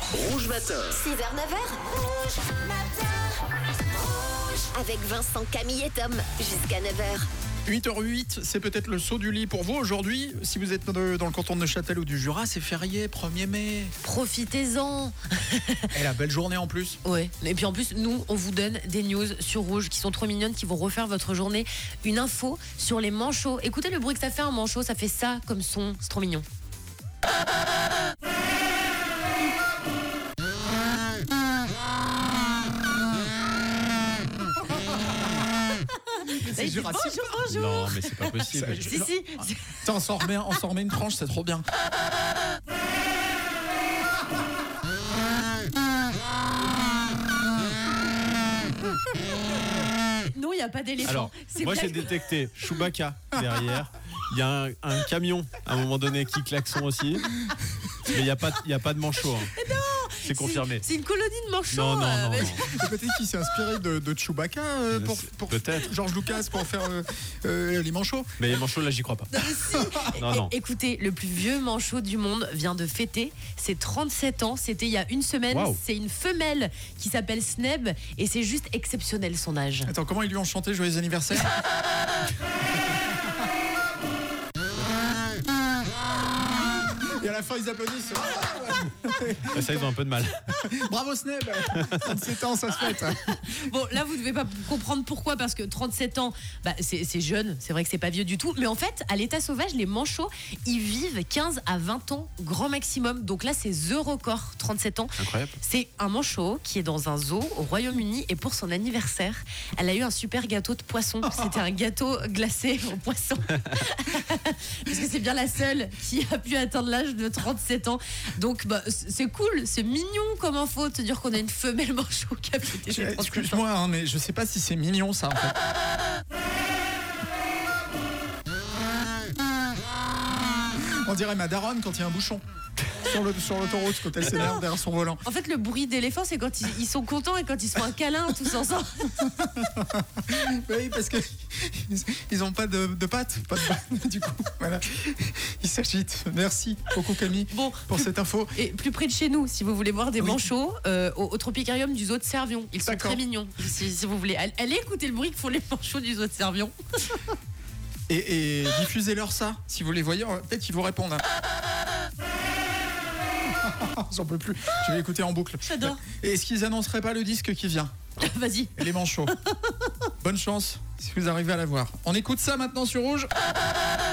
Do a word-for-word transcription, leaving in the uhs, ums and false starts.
Rouge Matin. six heures neuf heures. Rouge Matin. Rouge. Avec Vincent, Camille et Tom. Jusqu'à neuf heures. huit heures huit, c'est peut-être le saut du lit pour vous aujourd'hui. Si vous êtes dans le canton de Neuchâtel ou du Jura, c'est férié, premier mai. Profitez-en. Et la belle journée en plus. Ouais. Et puis en plus, nous, on vous donne des news sur Rouge qui sont trop mignonnes, qui vont refaire votre journée. Une info sur les manchots. Écoutez le bruit que ça fait un manchot, ça fait ça comme son. C'est trop mignon. C'est Jurassique. Bonjour, bonjour. Non, mais c'est pas possible. Ça, Si, si. Putain, on s'en remet, on s'en remet une tranche, c'est trop bien. Non, il n'y a pas d'éléphant. Alors, C'est moi blague. j'ai détecté Chewbacca derrière. Il y a un, un camion à un moment donné qui klaxon aussi. Mais il n'y a, pas- il y a pas de manchot. Hein. C'est confirmé. C'est une colonie de manchots. Non, non, euh, non. mais- non. Peut-être qu'il s'est inspiré de, de Chewbacca euh, pour, pour Peut-être. George Lucas pour faire euh, euh, les manchots. Mais les manchots, là, j'y crois pas. Non, mais si. Non, non. É- Écoutez, le plus vieux manchot du monde vient de fêter ses trente-sept ans. C'était il y a une semaine. Waouh. C'est une femelle qui s'appelle Sneb et c'est juste exceptionnel son âge. Attends, comment ils lui ont chanté joyeux anniversaire? Et à la fin, ils applaudissent. Ça, ils ont un peu de mal. Bravo Sneb. trente-sept ans, ça se fête. Bon, là, vous ne devez pas comprendre pourquoi, parce que trente-sept ans, bah, c'est c'est jeune, c'est vrai que c'est pas vieux du tout. Mais en fait, à l'état sauvage, les manchots, ils vivent quinze à vingt ans, grand maximum. Donc là, c'est the record, trente-sept ans. Incroyable. C'est un manchot qui est dans un zoo au Royaume-Uni et pour son anniversaire, elle a eu un super gâteau de poisson. C'était un gâteau glacé au poisson. Parce que c'est bien la seule qui a pu atteindre l'âge de trente-sept ans. Donc bah, c'est cool, c'est mignon comme info de te dire qu'on a une femelle manchot qui a fêté ses trente-sept ans. Excuse-moi, hein, mais je sais pas si c'est mignon ça en fait. On dirait ma daronne quand il y a un bouchon sur le sur l'autoroute quand elle s'énerve derrière son volant. En fait, le bruit d'éléphant, c'est quand ils, ils sont contents et quand ils se font un câlin tous ensemble. Oui, parce que ils ont pas de, de pattes, pas de pattes, du coup. Voilà, ils s'agitent. Merci beaucoup Camille Bon, pour plus- cette info. Et plus près de chez nous, si vous voulez voir des Oui. manchots, euh, au, au Tropicarium du zoo de Servion. Ils sont D'accord. très mignons. Si, si vous voulez, allez, allez écouter le bruit que font les manchots du zoo de Servion. Et, et diffusez-leur ça, si vous les voyez, peut-être qu'ils vous répondent. hein. J'en peux plus. Je vais écouter en boucle. J'adore. Et est-ce qu'ils annonceraient pas le disque qui vient? Vas-y. Et les manchots. Bonne chance si vous arrivez à la voir. On écoute ça maintenant sur Rouge.